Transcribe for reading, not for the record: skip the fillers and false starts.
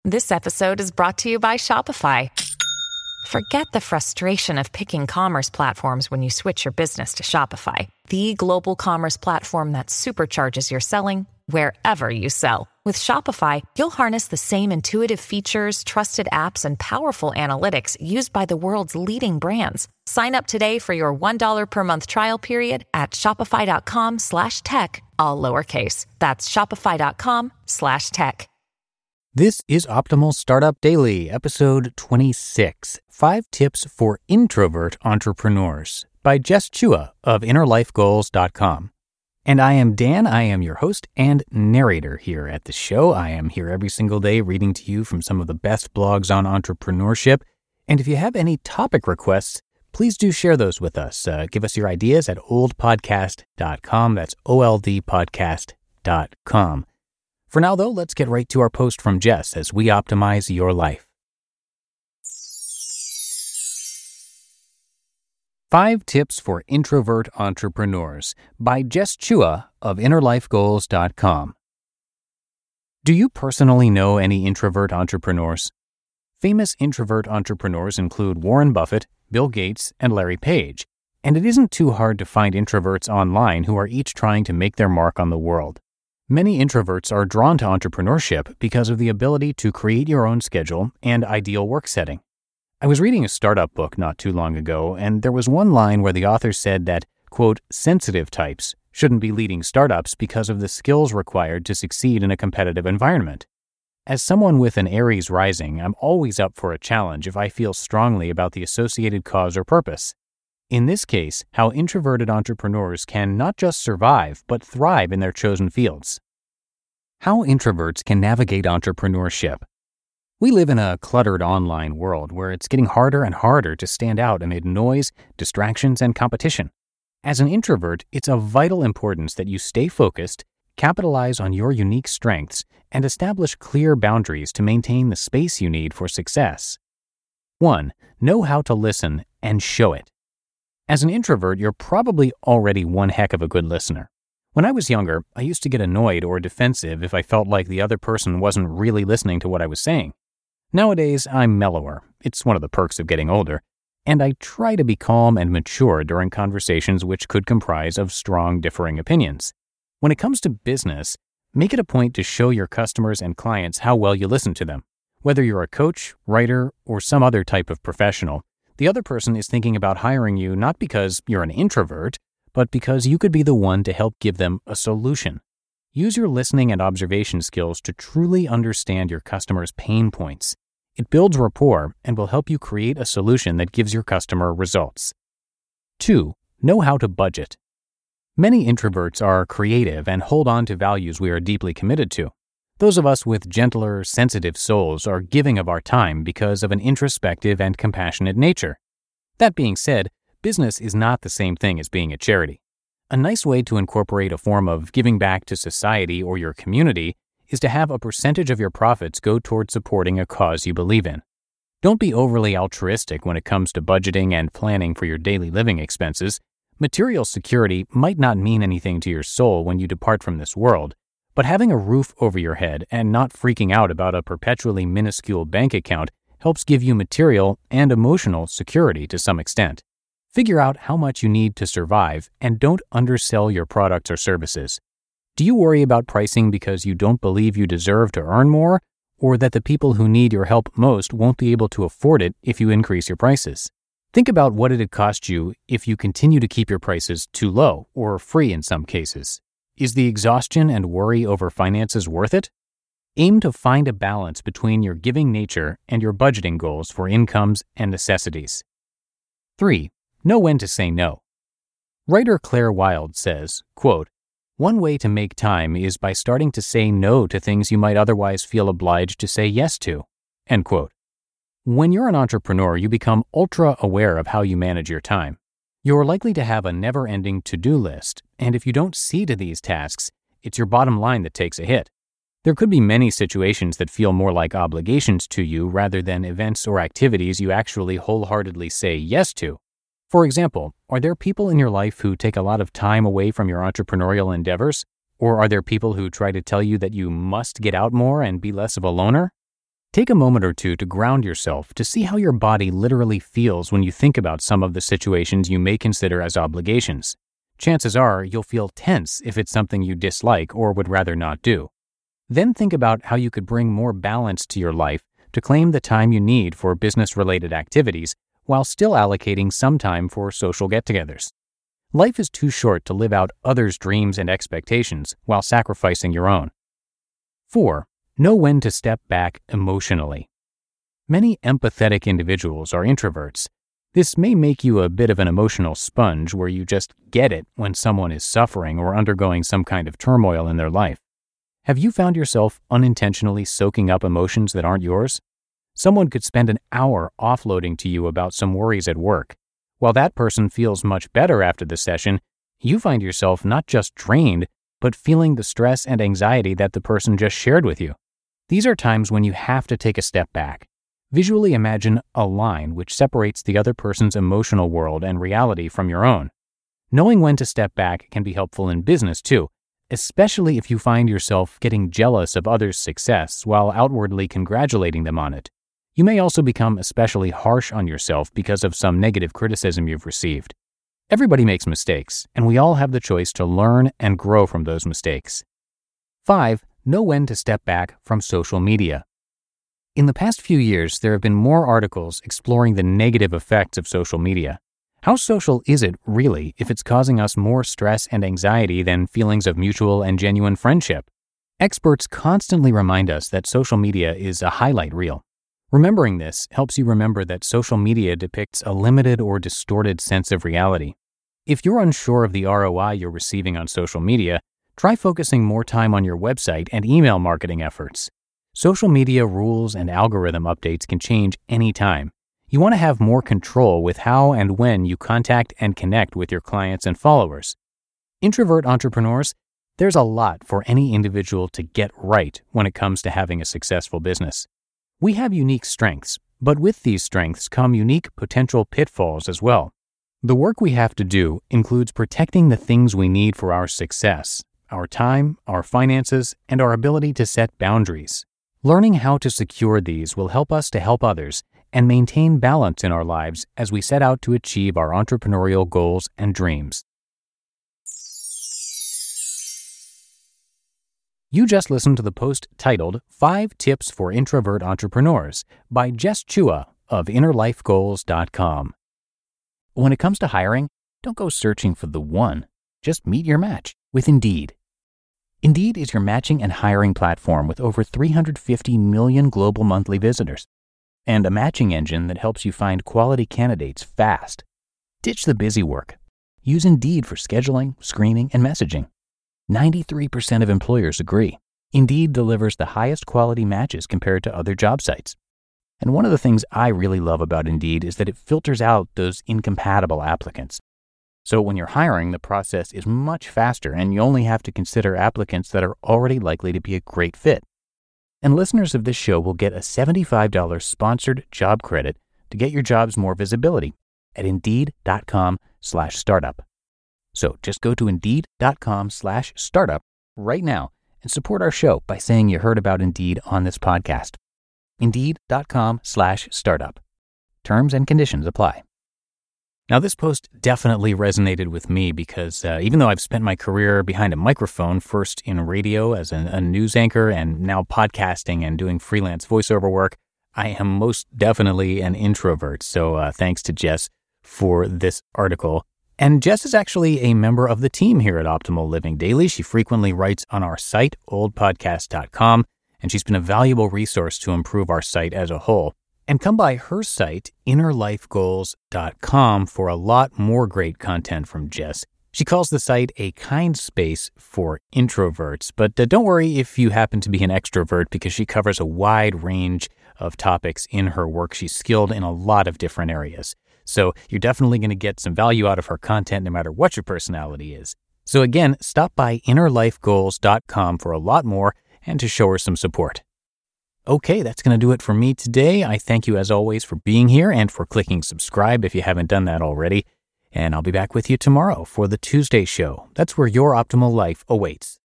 This episode is brought to you by Shopify. Forget the frustration of picking commerce platforms when you switch your business to Shopify, the global commerce platform that supercharges your selling wherever you sell. With Shopify, you'll harness the same intuitive features, trusted apps, and powerful analytics used by the world's leading brands. Sign up today for your $1 per month trial period at shopify.com/tech, all lowercase. That's shopify.com/tech. This is Optimal Startup Daily, episode 26, 5 Tips for Introvert Entrepreneurs by Jess Chua of InnerLifeGoals.com. And I am Dan, I am your host and narrator here at the show. I am here every single day reading to you from some of the best blogs on entrepreneurship. And if you have any topic requests, please do share those with us. Give us your ideas at oldpodcast.com. That's oldpodcast.com. For now, though, let's get right to our post from Jess as we optimize your life. 5 Tips for Introvert Entrepreneurs by Jess Chua of InnerLifeGoals.com. Do you personally know any introvert entrepreneurs? Famous introvert entrepreneurs include Warren Buffett, Bill Gates, and Larry Page, and it isn't too hard to find introverts online who are each trying to make their mark on the world. Many introverts are drawn to entrepreneurship because of the ability to create your own schedule and ideal work setting. I was reading a startup book not too long ago, and there was one line where the author said that, quote, sensitive types shouldn't be leading startups because of the skills required to succeed in a competitive environment. As someone with an Aries rising, I'm always up for a challenge if I feel strongly about the associated cause or purpose. In this case, how introverted entrepreneurs can not just survive, but thrive in their chosen fields. How introverts can navigate entrepreneurship. We live in a cluttered online world where it's getting harder and harder to stand out amid noise, distractions, and competition. As an introvert, it's of vital importance that you stay focused, capitalize on your unique strengths, and establish clear boundaries to maintain the space you need for success. 1. Know how to listen and show it. As an introvert, you're probably already one heck of a good listener. When I was younger, I used to get annoyed or defensive if I felt like the other person wasn't really listening to what I was saying. Nowadays, I'm mellower. It's one of the perks of getting older. And I try to be calm and mature during conversations which could comprise of strong differing opinions. When it comes to business, make it a point to show your customers and clients how well you listen to them. Whether you're a coach, writer, or some other type of professional, the other person is thinking about hiring you not because you're an introvert, but because you could be the one to help give them a solution. Use your listening and observation skills to truly understand your customers' pain points. It builds rapport and will help you create a solution that gives your customer results. 2. Know how to budget. Many introverts are creative and hold on to values we are deeply committed to. Those of us with gentler, sensitive souls are giving of our time because of an introspective and compassionate nature. That being said, business is not the same thing as being a charity. A nice way to incorporate a form of giving back to society or your community is to have a percentage of your profits go toward supporting a cause you believe in. Don't be overly altruistic when it comes to budgeting and planning for your daily living expenses. Material security might not mean anything to your soul when you depart from this world, but having a roof over your head and not freaking out about a perpetually minuscule bank account helps give you material and emotional security to some extent. Figure out how much you need to survive and don't undersell your products or services. Do you worry about pricing because you don't believe you deserve to earn more, or that the people who need your help most won't be able to afford it if you increase your prices? Think about what it'd cost you if you continue to keep your prices too low or free in some cases. Is the exhaustion and worry over finances worth it? Aim to find a balance between your giving nature and your budgeting goals for incomes and necessities. 3. Know when to say no. Writer Claire Wilde says, quote, "One way to make time is by starting to say no to things you might otherwise feel obliged to say yes to." End quote. When you're an entrepreneur, you become ultra aware of how you manage your time. You're likely to have a never-ending to-do list, and if you don't see to these tasks, it's your bottom line that takes a hit. There could be many situations that feel more like obligations to you rather than events or activities you actually wholeheartedly say yes to. For example, are there people in your life who take a lot of time away from your entrepreneurial endeavors? Or are there people who try to tell you that you must get out more and be less of a loner? Take a moment or two to ground yourself to see how your body literally feels when you think about some of the situations you may consider as obligations. Chances are you'll feel tense if it's something you dislike or would rather not do. Then think about how you could bring more balance to your life to claim the time you need for business-related activities while still allocating some time for social get-togethers. Life is too short to live out others' dreams and expectations while sacrificing your own. 4. Know when to step back emotionally. Many empathetic individuals are introverts. This may make you a bit of an emotional sponge where you just get it when someone is suffering or undergoing some kind of turmoil in their life. Have you found yourself unintentionally soaking up emotions that aren't yours? Someone could spend an hour offloading to you about some worries at work. While that person feels much better after the session, you find yourself not just drained, but feeling the stress and anxiety that the person just shared with you. These are times when you have to take a step back. Visually imagine a line which separates the other person's emotional world and reality from your own. Knowing when to step back can be helpful in business too, especially if you find yourself getting jealous of others' success while outwardly congratulating them on it. You may also become especially harsh on yourself because of some negative criticism you've received. Everybody makes mistakes, and we all have the choice to learn and grow from those mistakes. 5. Know when to step back from social media. In the past few years, there have been more articles exploring the negative effects of social media. How social is it, really, if it's causing us more stress and anxiety than feelings of mutual and genuine friendship? Experts constantly remind us that social media is a highlight reel. Remembering this helps you remember that social media depicts a limited or distorted sense of reality. If you're unsure of the ROI you're receiving on social media, try focusing more time on your website and email marketing efforts. Social media rules and algorithm updates can change anytime. You want to have more control with how and when you contact and connect with your clients and followers. Introvert entrepreneurs, there's a lot for any individual to get right when it comes to having a successful business. We have unique strengths, but with these strengths come unique potential pitfalls as well. The work we have to do includes protecting the things we need for our success, our time, our finances, and our ability to set boundaries. Learning how to secure these will help us to help others and maintain balance in our lives as we set out to achieve our entrepreneurial goals and dreams. You just listened to the post titled 5 Tips for Introvert Entrepreneurs by Jess Chua of InnerLifeGoals.com. When it comes to hiring, don't go searching for the one. Just meet your match with Indeed. Indeed is your matching and hiring platform with over 350 million global monthly visitors and a matching engine that helps you find quality candidates fast. Ditch the busy work. Use Indeed for scheduling, screening, and messaging. 93% of employers agree. Indeed delivers the highest quality matches compared to other job sites. And one of the things I really love about Indeed is that it filters out those incompatible applicants. So when you're hiring, the process is much faster and you only have to consider applicants that are already likely to be a great fit. And listeners of this show will get a $75 sponsored job credit to get your jobs more visibility at Indeed.com/startup. So just go to Indeed.com/startup right now and support our show by saying you heard about Indeed on this podcast. Indeed.com/startup. Terms and conditions apply. Now, this post definitely resonated with me because even though I've spent my career behind a microphone, first in radio as a news anchor and now podcasting and doing freelance voiceover work, I am most definitely an introvert. So thanks to Jess for this article. And Jess is actually a member of the team here at Optimal Living Daily. She frequently writes on our site, oldpodcast.com, and she's been a valuable resource to improve our site as a whole. And come by her site, innerlifegoals.com, for a lot more great content from Jess. She calls the site a kind space for introverts, but don't worry if you happen to be an extrovert because she covers a wide range of topics in her work. She's skilled in a lot of different areas. So you're definitely going to get some value out of her content no matter what your personality is. So again, stop by innerlifegoals.com for a lot more and to show her some support. Okay, that's going to do it for me today. I thank you as always for being here and for clicking subscribe if you haven't done that already. And I'll be back with you tomorrow for the Tuesday show. That's where your optimal life awaits.